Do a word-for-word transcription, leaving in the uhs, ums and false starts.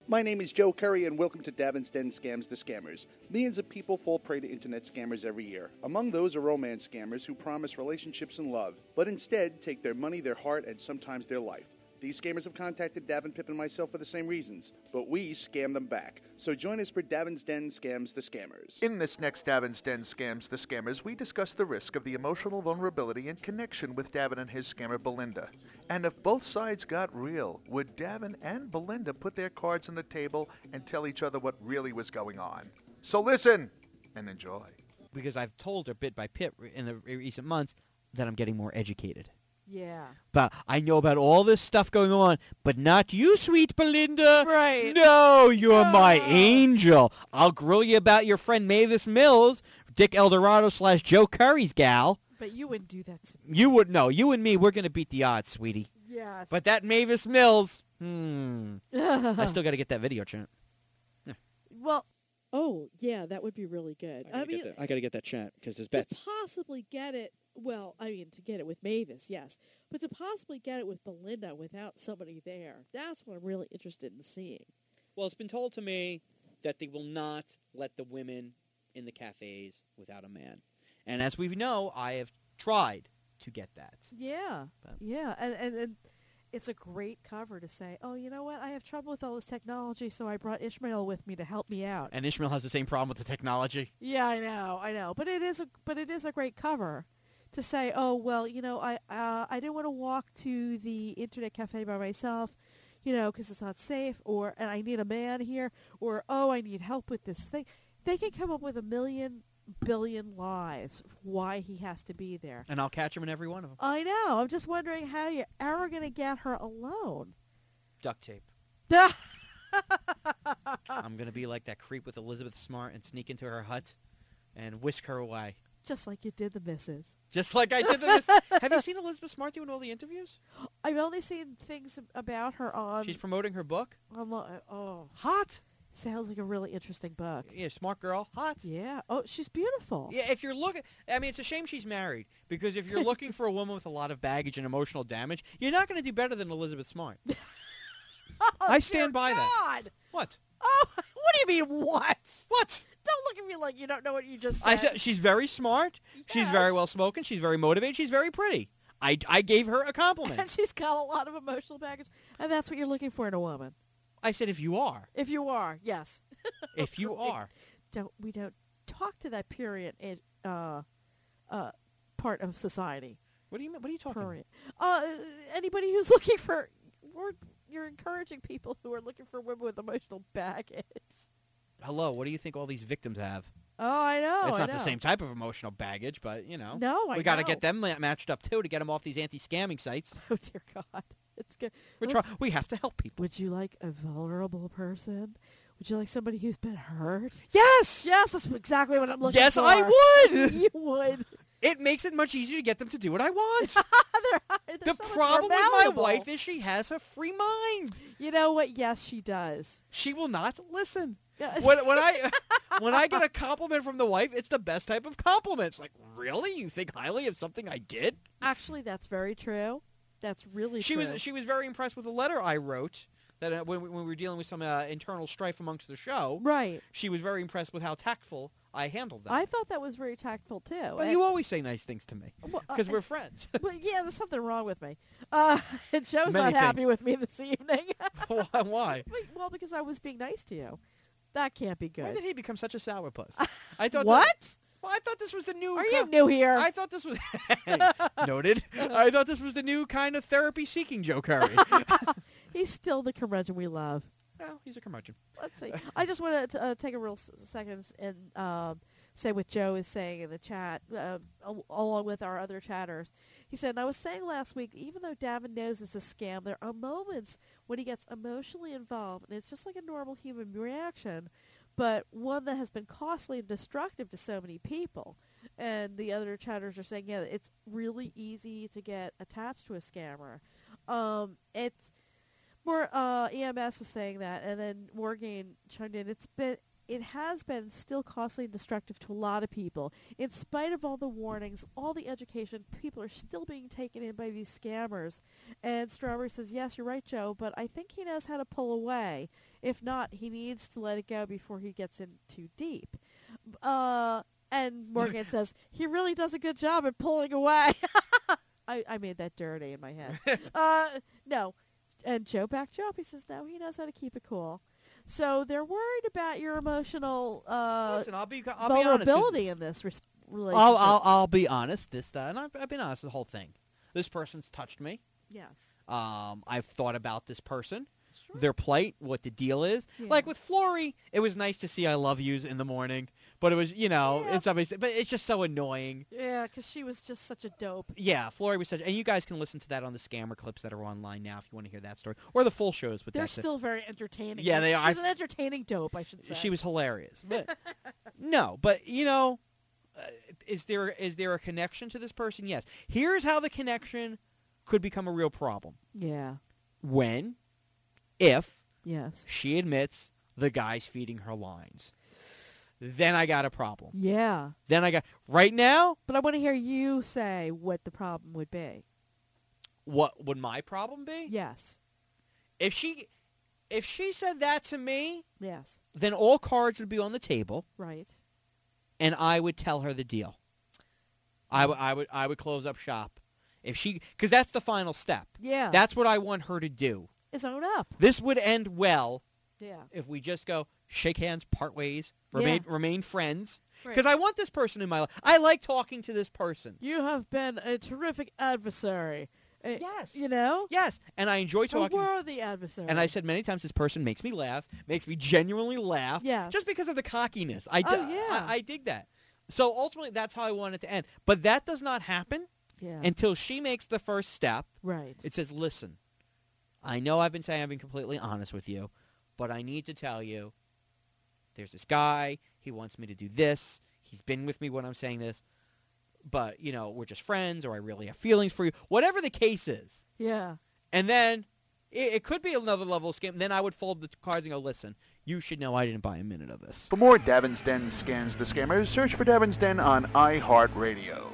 My name is Joe Curry, and welcome to Davin's Den Scams the Scammers. Millions of people fall prey to internet scammers every year. Among those are romance scammers who promise relationships and love, but instead take their money, their heart, and sometimes their life. These scammers have contacted Davin, Pip, and myself for the same reasons, but we scam them back. So join us for Davin's Den Scams the Scammers. In this next Davin's Den Scams the Scammers, we discuss the risk of the emotional vulnerability and connection with Davin and his scammer Belinda. And if both sides got real, would Davin and Belinda put their cards on the table and tell each other what really was going on? So listen and enjoy. Because I've told her bit by bit in the recent months that I'm getting more educated. Yeah. But I know about all this stuff going on, but not you, sweet Belinda. Right. No, you're No. my angel. I'll grill you about your friend Mavis Mills, Dick Eldorado slash Joe Curry's gal. But you wouldn't do that to me. You would no. You and me, we're gonna beat the odds, sweetie. Yes. But that Mavis Mills, hmm. I still got to get that video, chat. well, Oh, yeah, that would be really good. I I, gotta, mean, get, that. I gotta get that chat because there's to bets. possibly get it, well, I mean, to get it with Mavis, yes. But to possibly get it with Belinda without somebody there, that's what I'm really interested in seeing. Well, it's been told to me that they will not let the women in the cafes without a man. And as we know, I have tried to get that. yeah. But- Yeah. And, and, and it's a great cover to say, oh, you know what? I have trouble with all this technology, so I brought Ishmael with me to help me out. And Ishmael has the same problem with the technology. Yeah, I know, I know. But it is a but it is a great cover to say, oh well, you know, I uh, I didn't want to walk to the internet cafe by myself, you know, because it's not safe, or and I need a man here, or oh, I need help with this thing. They can come up with a million billion lies why he has to be there. And I'll catch him in every one of them. I know. I'm just wondering how you're ever going to get her alone. Duct tape. I'm going to be like that creep with Elizabeth Smart and sneak into her hut and whisk her away. Just like you did the missus. Just like I did this. Have you seen Elizabeth Smart doing all the interviews? I've only seen things about her on. She's promoting her book. Online. Oh, Hot. sounds like a really interesting book. Yeah, smart girl. Hot. Yeah. Oh, she's beautiful. Yeah, if you're looking, I mean, it's a shame she's married, because if you're looking for a woman with a lot of baggage and emotional damage, you're not going to do better than Elizabeth Smart. Oh, I stand dear by that. God. What? Oh, what do you mean, what? What? Don't look at me like you don't know what you just said. I said she's very smart. She's very Yes. well spoken. She's very motivated. She's very pretty. I, I gave her a And compliment. she's got a lot of emotional baggage, and that's what you're looking for in a woman. I said if you are, If you are, yes. if you are. Don't we don't talk to that period in, uh, uh, part of society. What do you mean? What are you talking about? Period. Uh, anybody who's looking for, we're, you're encouraging people who are looking for women with emotional baggage. Hello, what do you think all these victims have? Oh, I know. it's I not know. the same type of emotional baggage, but you know, No, I we got to know. get them ma- matched up too to get them off these anti-scamming sites. Oh dear God, it's good. We're Let's- try- we have to help people. Would you like a vulnerable person? Would you like somebody who's been hurt? Yes. Yes, that's exactly what I'm looking Yes, for. I would. You would. It makes it much easier to get them to do what I want. They're- they're the so much problem more with my malleable. wife is she has a free mind. You know what? Yes, she does. She will not listen. Yeah. When, when I when I get a compliment from the wife, it's the best type of compliment. It's like, really? You think highly of something I did? Actually, that's very true. That's really She true. was she was very impressed with the letter I wrote. That uh, when, we- when we were dealing with some uh, internal strife amongst the show, right. she was very impressed with how tactful I handled that. I thought that was very tactful too. well, And- you always say nice things to me well, uh, because we're friends. well, yeah, there's something wrong with me. Uh, and Joe's Many not happy things. with me this evening. Why? Why? Well, because I was being nice to you. That can't be When good. did he become such a sourpuss? I thought What? That, well, I thought this was the new. Are co- you new here? I thought this was noted. I thought this was the new kind of therapy-seeking Joe Curry. He's still the curmudgeon we love. Well, he's a curmudgeon. Let's see. I just want to uh, take a real s- second and um, say what Joe is saying in the chat, uh, al- along with our other chatters. He said, I was saying last week, even though Davin knows it's a scam, there are moments when he gets emotionally involved, and it's just like a normal human reaction, but one that has been costly and destructive to so many people. And the other chatters are saying, yeah, it's really easy to get attached to a scammer. Um, it's more uh, E M S was saying that, and then Morgan chimed in. It's been it has been still costly and destructive to a lot of people. In spite of all the warnings, all the education, people are still being taken in by these scammers. And Strawberry says, yes, you're right, Joe, but I think he knows how to pull away. If not, he needs to let it go before he gets in too deep. Uh, and Morgan says, he really does a good job at pulling away. I, I made that dirty in my head. uh, no. And Joe backed Joe up. He says, no, he knows how to keep it cool. So they're worried about your emotional uh, Listen, I'll be, I'll vulnerability be honest. in this res- relationship. I'll, I'll, I'll be honest. This, uh, and I've, I've been honest with the whole thing. This person's touched me. Yes. Um, I've thought about this person, Sure. their plight, what the deal is. Yeah. Like with Flory, it was nice to see "I love yous" in the morning, but it was, you know, Yeah. and somebody said, but it's just so annoying. Yeah, because she was just such a dope. Yeah, Flory was such, and you guys can listen to that on the scammer clips that are online now if you want to hear that story, or the full shows. But They're that's it. still very entertaining. Yeah, they are. She's an entertaining dope, I should say. She was hilarious. But no, but you know, uh, is there is there a connection to this person? Yes. Here's how the connection could become a real problem. Yeah. When, if Yes. she admits the guy's feeding her lines, then I got a problem. Yeah. Then I got right now. But I want to hear you say what the problem would be. What would my problem be? Yes. If she, if she said that to me, Yes. then all cards would be on the table, Right. and I would tell her the deal. I would, I would, I would close up shop. If she, because that's the final step. Yeah. That's what I want her to do. Is own up. This would end well Yeah. if we just go shake hands, part ways, remain remain friends. Right. Because I want this person in my life. I like talking to this person. You have been a terrific adversary. Uh, Yes. You know? Yes, and I enjoy A talking. worthy adversary. And I said many times, this person makes me laugh, makes me genuinely laugh, Yes. just because of the cockiness. I, Oh, d- yeah. I, I dig that. So ultimately, that's how I want it to end. But that does not happen Yeah. until she makes the first step. Right. It says, listen, I know I've been saying I've been completely honest with you, but I need to tell you, there's this guy, he wants me to do this, he's been with me when I'm saying this, but, you know, we're just friends, or I really have feelings for you, whatever the case is. Yeah. And then it, it could be another level of scam. Then I would fold the cards and go, listen, you should know I didn't buy a minute of this. For more Davin's Den Scans the Scammers, search for Davin's Den on iHeartRadio.